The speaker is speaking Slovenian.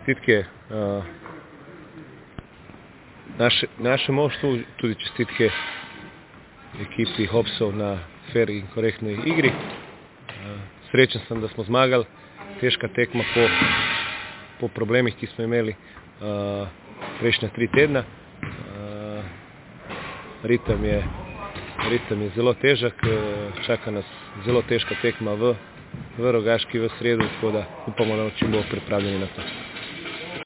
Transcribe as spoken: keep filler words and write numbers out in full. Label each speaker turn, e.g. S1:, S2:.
S1: čestitke uh, naše, naše moštvu, tudi čestitke ekipi Hopsov na fair in korektni igri. Uh, srečen sem, da smo zmagali. Težka tekma po, po problemih, ki smo imeli uh, prejšnja tri tedna. Uh, ritem je Ritem je zelo težak, čaka nas zelo težka tekma v, v Rogaški v sredo, tako da upamo, da čim bomo pripravljeni na to.